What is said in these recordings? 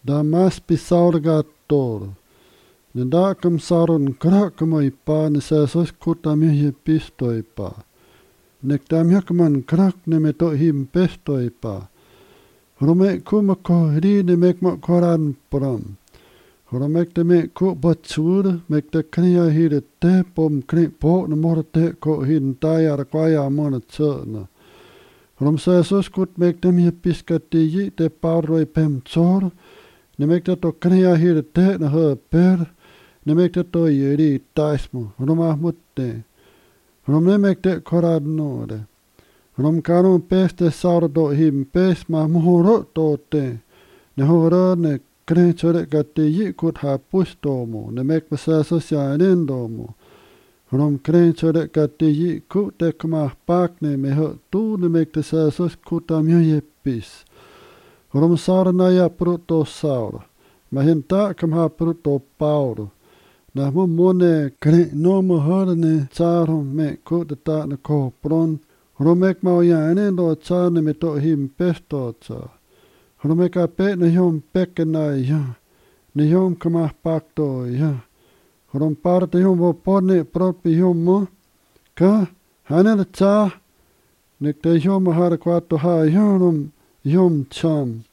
Da mas pisaurgator. Ne da kam sauron krakamo ipa ne sasos kutam ye pisto ipa. Nektam yakman krak ne meto him pesto ipa. Rome kumako ri ne mekma koran pram. Romek te me ko batsur mek te knia hire te pom kni po ne morte ko hin tayar kwaya mona tsna. Rom sasos kut mek te me piskati te parroi pem tsor. Ne mek te to knia hire te na her per. Ne mek te to yeri taismo. Rom ahmutte. Rom ne mek te korad nore. Rom kanon peste sardo him pes ma mohoro to te. Ne hora ne kren chore kati yi kut ha pustomo. Ne mek pasasa sianen domo. Rom kren chore kati yi kut te kama pak ne me ho tu ne mek te sasos kutam ye pis. Rom sarna ya pruto saur. Mahinta kam ha pruto pauro. Na mo mone kren no mo harne tsarom me kut ta ne ko pron. Romek mau yanen do tsa ne me to him pesto tsa. Romek a pe ne hom pekena ya. Ne hom kama pakto ya. Rom parte hom vo porne propi hom mo. Ka hanen tsa. Nek te hom har kwato ha hom cham.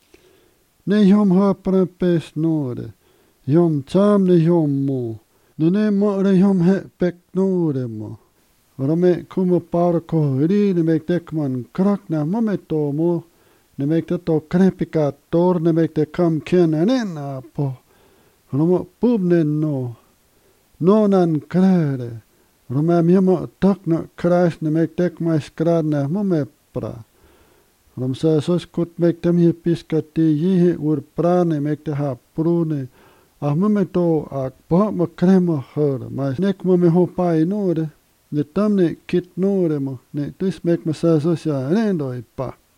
Ne hom ha pes nore. Hom cham ne hom mo. Ne mo re hom he pek nore mo. Rome kumo parko ri ne mek tekman krak na momento mo. Ne mek te to krepika tor ne mek te kam ken anen po. Rome pubnen no. No nan krere. Rome miemo tak na crash ne mek tekma skrad na mome pra. Rome sa sos kut mek tem hi piskati yihe ur pra ne mek te ha prune. Ah momento ak po mo kremo hör. Mas nek mo me ho pai no de. Ne tamne kit nore mo, ne tuis mek ma sa sosia rendo ipa.